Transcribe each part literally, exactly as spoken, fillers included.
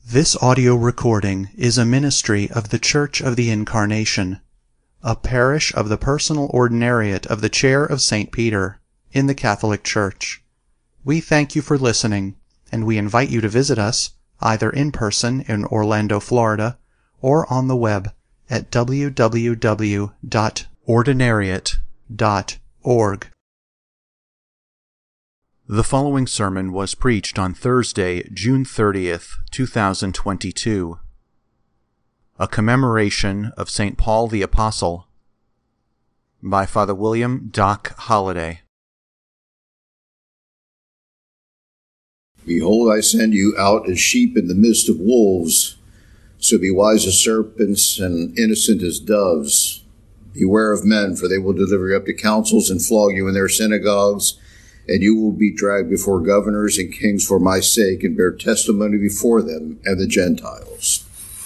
This audio recording is a ministry of the Church of the Incarnation, a parish of the personal ordinariate of the Chair of Saint Peter, in the Catholic Church. We thank you for listening, and we invite you to visit us, either in person in Orlando, Florida, or on the web at w w w dot ordinariate dot org. The following sermon was preached on Thursday, June thirtieth, two thousand twenty-two. A commemoration of Saint Paul the Apostle by Father William Doc Holliday. Behold, I send you out as sheep in the midst of wolves, so be wise as serpents and innocent as doves. Beware of men, for they will deliver you up to councils and flog you in their synagogues, and you will be dragged before governors and kings for my sake, and bear testimony before them and the Gentiles.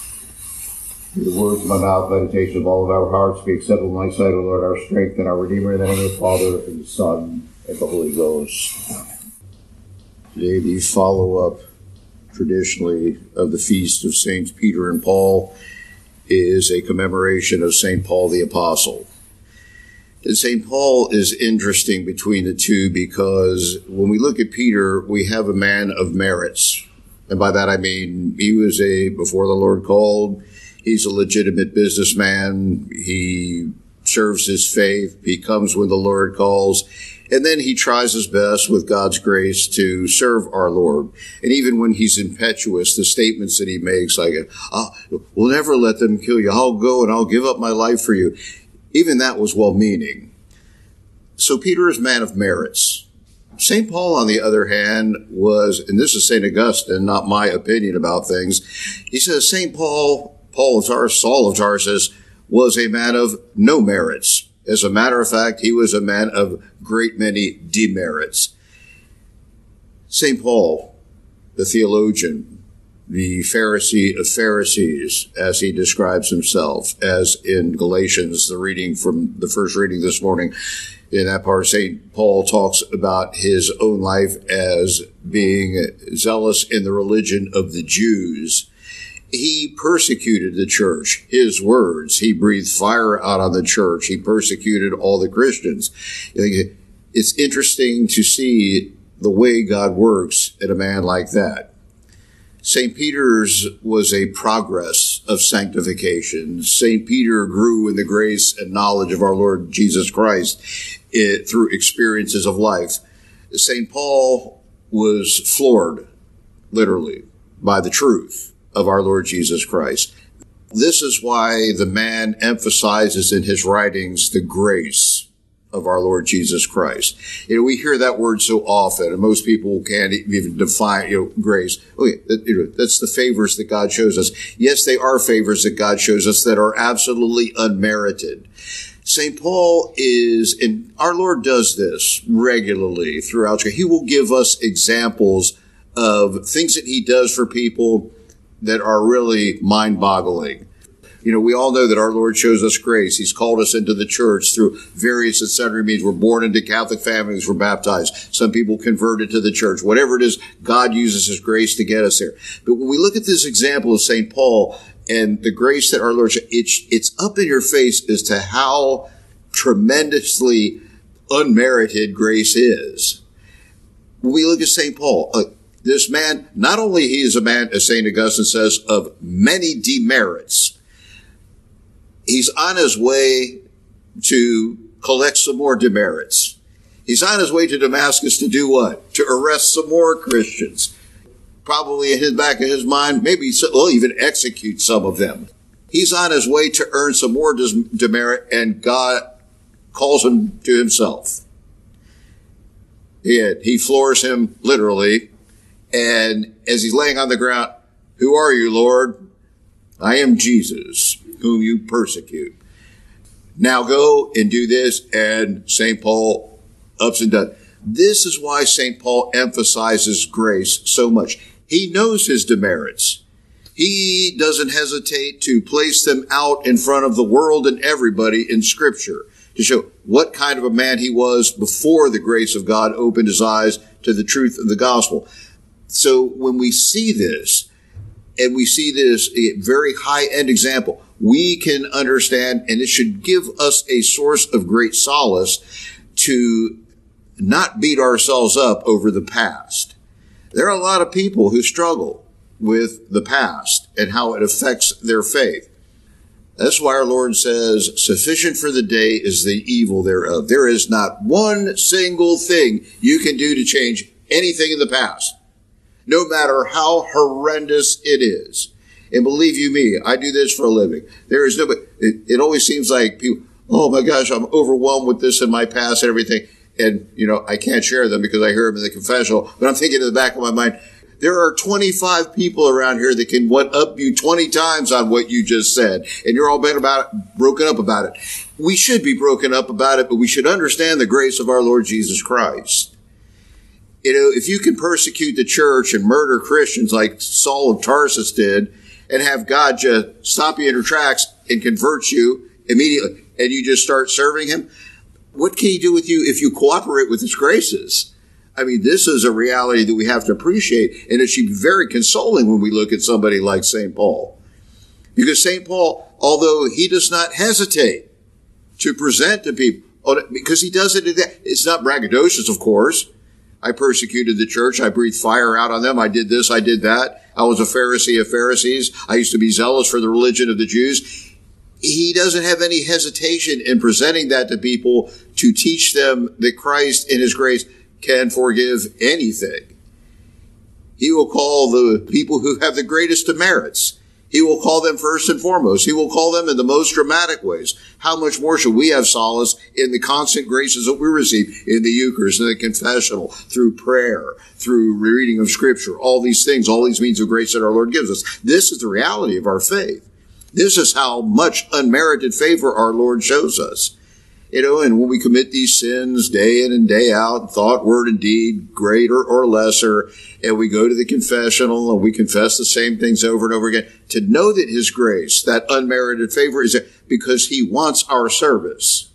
May the words of my mouth, meditation of all of our hearts be acceptable in thy sight, O Lord, our strength and our Redeemer, in the name of the Father, and the Son, and the Holy Ghost. Amen. Today, the follow-up, traditionally, of the feast of Saints Peter and Paul is a commemoration of Saint Paul the Apostle. Saint Paul is interesting between the two because when we look at Peter, we have a man of merits. And by that I mean he was a, before the Lord called, he's a legitimate businessman. He serves his faith. He comes when the Lord calls. And then he tries his best with God's grace to serve our Lord. And even when he's impetuous, the statements that he makes, like, oh, we'll never let them kill you. I'll go and I'll give up my life for you. Even that was well-meaning. So Peter is a man of merits. Saint Paul, on the other hand, was, and this is Saint Augustine, not my opinion about things, he says Saint Paul, Paul of Tarsus, Saul of Tarsus, was a man of no merits. As a matter of fact, he was a man of great many demerits. Saint Paul, the theologian, the Pharisee of Pharisees, as he describes himself, as in Galatians, the reading from the first reading this morning, in that part, Saint Paul talks about his own life as being zealous in the religion of the Jews. He persecuted the church. His words, he breathed fire out on the church. He persecuted all the Christians. It's interesting to see the way God works in a man like that. Saint Peter's was a progress of sanctification. Saint Peter grew in the grace and knowledge of our Lord Jesus Christ it, through experiences of life. Saint Paul was floored, literally, by the truth of our Lord Jesus Christ. This is why the man emphasizes in his writings the grace of our Lord Jesus Christ. You know, we hear that word so often, and most people can't even define, you know, grace. Okay, that, you know, that's the favors that God shows us. Yes, they are favors that God shows us that are absolutely unmerited. Saint Paul is, and our Lord does this regularly throughout Scripture. He will give us examples of things that he does for people that are really mind-boggling. You know, we all know that our Lord shows us grace. He's called us into the church through various and sundry means. We're born into Catholic families. We're baptized. Some people converted to the church. Whatever it is, God uses his grace to get us there. But when we look at this example of Saint Paul and the grace that our Lord shows, it's, it's up in your face as to how tremendously unmerited grace is. When we look at Saint Paul, uh, this man, not only he is a man, as Saint Augustine says, of many demerits, he's on his way to collect some more demerits. He's on his way to Damascus to do what? To arrest some more Christians. Probably in his back of his mind, maybe he'll even execute some of them. He's on his way to earn some more demerit, and God calls him to himself. He, he floors him literally, and as he's laying on the ground, "Who are you, Lord?" "I am Jesus, whom you persecute. Now go and do this." And Saint Paul ups and down. This is why Saint Paul emphasizes grace so much. He knows his demerits. He doesn't hesitate to place them out in front of the world and everybody in Scripture to show what kind of a man he was before the grace of God opened his eyes to the truth of the gospel. So when we see this, And we see this a very high-end example. We can understand, and it should give us a source of great solace to not beat ourselves up over the past. There are a lot of people who struggle with the past and how it affects their faith. That's why our Lord says, sufficient for the day is the evil thereof. There is not one single thing you can do to change anything in the past, no matter how horrendous it is. And believe you me, I do this for a living. There is no, it, it always seems like people, oh my gosh, I'm overwhelmed with this in my past and everything. And, you know, I can't share them because I hear them in the confessional, but I'm thinking in the back of my mind, there are twenty-five people around here that can one up you twenty times on what you just said. And you're all been about it, broken up about it. We should be broken up about it, but we should understand the grace of our Lord Jesus Christ. You know, if you can persecute the church and murder Christians like Saul of Tarsus did and have God just stop you in your tracks and convert you immediately and you just start serving him, what can he do with you if you cooperate with his graces? I mean, this is a reality that we have to appreciate, and it should be very consoling when we look at somebody like Saint Paul. Because Saint Paul, although he does not hesitate to present to people, because he does it, it's not braggadocious, of course. I persecuted the church. I breathed fire out on them. I did this. I did that. I was a Pharisee of Pharisees. I used to be zealous for the religion of the Jews. He doesn't have any hesitation in presenting that to people to teach them that Christ in his grace can forgive anything. He will call the people who have the greatest demerits. He will call them first and foremost. He will call them in the most dramatic ways. How much more should we have solace in the constant graces that we receive in the Eucharist, in the confessional, through prayer, through reading of Scripture, all these things, all these means of grace that our Lord gives us. This is the reality of our faith. This is how much unmerited favor our Lord shows us. You know, and when we commit these sins day in and day out, thought, word, and deed, greater or lesser, and we go to the confessional and we confess the same things over and over again, to know that his grace, that unmerited favor, is there because he wants our service.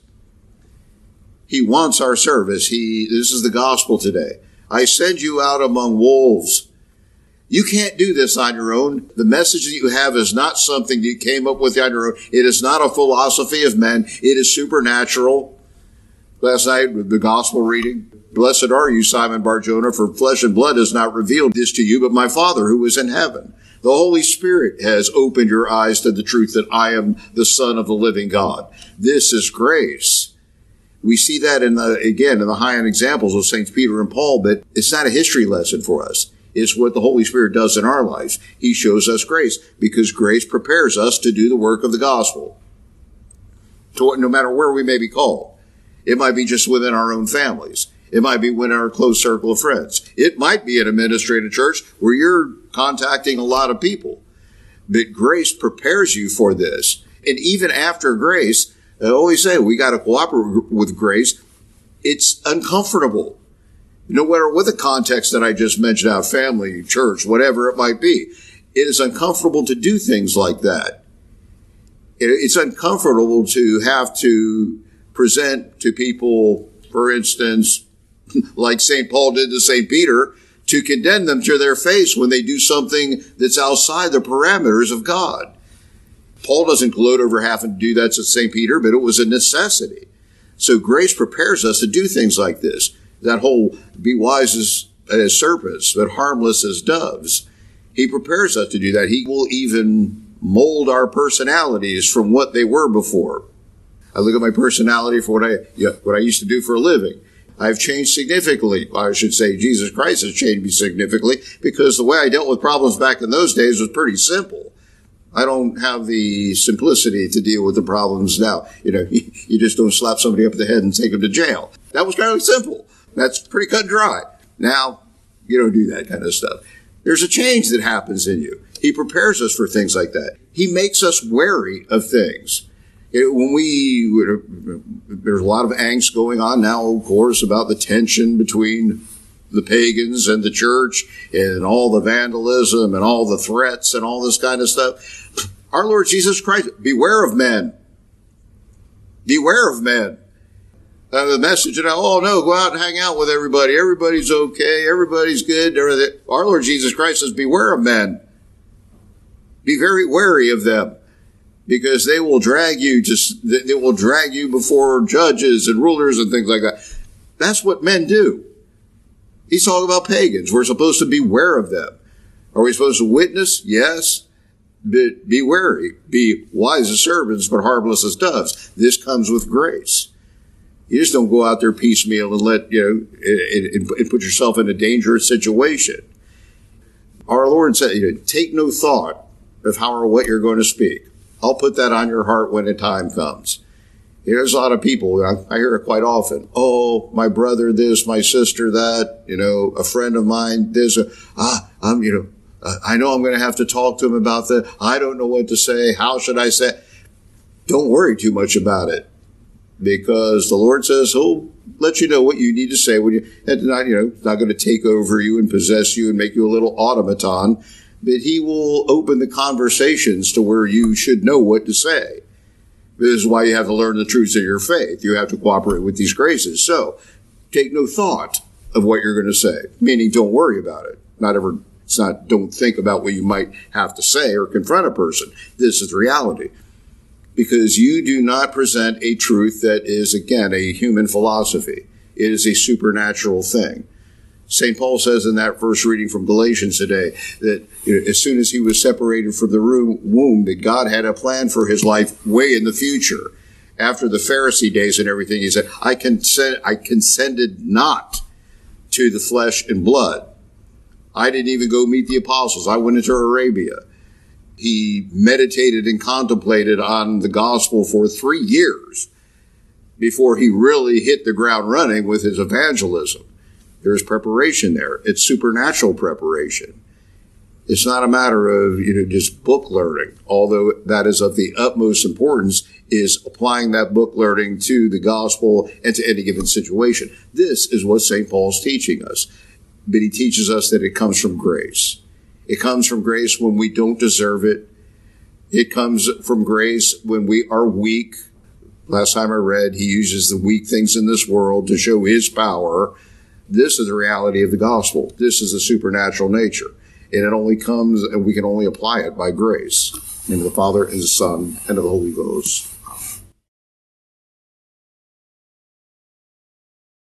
He wants our service. He, this is the gospel today. I send you out among wolves. You can't do this on your own. The message that you have is not something that you came up with on your own. It is not a philosophy of men. It is supernatural. Last night, the gospel reading, blessed are you, Simon Bar-Jonah, for flesh and blood has not revealed this to you, but my Father who is in heaven. The Holy Spirit has opened your eyes to the truth that I am the Son of the living God. This is grace. We see that in the, again, in the high-end examples of Saints Peter and Paul, but it's not a history lesson for us. It's what the Holy Spirit does in our lives. He shows us grace because grace prepares us to do the work of the gospel. To, no matter where we may be called. It might be just within our own families. It might be within our close circle of friends. It might be an administrative church where you're contacting a lot of people. But grace prepares you for this. And even after grace, I always say we got to cooperate with grace. It's uncomfortable. No matter what the context that I just mentioned out, family, church, whatever it might be, it is uncomfortable to do things like that. It's uncomfortable to have to present to people, for instance, like Saint Paul did to Saint Peter, to condemn them to their face when they do something that's outside the parameters of God. Paul doesn't gloat over having to do that to Saint Peter, but it was a necessity. So grace prepares us to do things like this. That whole be wise as, as serpents, but harmless as doves. He prepares us to do that. He will even mold our personalities from what they were before. I look at my personality for what I, yeah, what I used to do for a living. I've changed significantly. I should say Jesus Christ has changed me significantly because the way I dealt with problems back in those days was pretty simple. I don't have the simplicity to deal with the problems now. You know, you just don't slap somebody up the head and take them to jail. That was kind of simple. That's pretty cut and dry. Now, you don't do that kind of stuff. There's a change that happens in you. He prepares us for things like that. He makes us wary of things. It, when we, there's a lot of angst going on now, of course, about the tension between the pagans and the church and all the vandalism and all the threats and all this kind of stuff. Our Lord Jesus Christ, beware of men. Beware of men. Uh, the message, you know, oh no, go out and hang out with everybody. Everybody's okay. Everybody's good. Our Lord Jesus Christ says, beware of men. Be very wary of them, because they will drag you to, they will drag you before judges and rulers and things like that. That's what men do. He's talking about pagans. We're supposed to beware of them. Are we supposed to witness? Yes. But be wary. Be wise as serpents, but harmless as doves. This comes with grace. You just don't go out there piecemeal and let, you know, and, and put yourself in a dangerous situation. Our Lord said, you know, take no thought of how or what you're going to speak. I'll put that on your heart when the time comes. You know, there's a lot of people, I, I hear it quite often. Oh, my brother this, my sister that, you know, a friend of mine this. Uh, ah, I'm, you know, uh, I know I'm going to have to talk to him about that. I don't know what to say. How should I say? Don't worry too much about it, because the Lord says He'll let you know what you need to say when you, and not, you know, it's not going to take over you and possess you and make you a little automaton, but He will open the conversations to where you should know what to say. This is why you have to learn the truths of your faith. You have to cooperate with these graces. So take no thought of what you're going to say, meaning don't worry about it. Not ever, it's not don't think about what you might have to say or confront a person. This is reality. Because you do not present a truth that is, again, a human philosophy. It is a supernatural thing. Saint Paul says in that first reading from Galatians today that, you know, as soon as he was separated from the womb, that God had a plan for his life way in the future. After the Pharisee days and everything, he said, I consent, I consented not to the flesh and blood. I didn't even go meet the apostles. I went into Arabia. He meditated and contemplated on the gospel for three years before he really hit the ground running with his evangelism. There's preparation there. It's supernatural preparation. It's not a matter of, you know, just book learning, although that is of the utmost importance, is applying that book learning to the gospel and to any given situation. This is what Saint Paul's teaching us. But he teaches us that it comes from grace. It comes from grace when we don't deserve it. It comes from grace when we are weak. Last time I read, he uses the weak things in this world to show his power. This is the reality of the gospel. This is the supernatural nature. And it only comes, and we can only apply it by grace. In the name of the Father, and the Son, and of the Holy Ghost.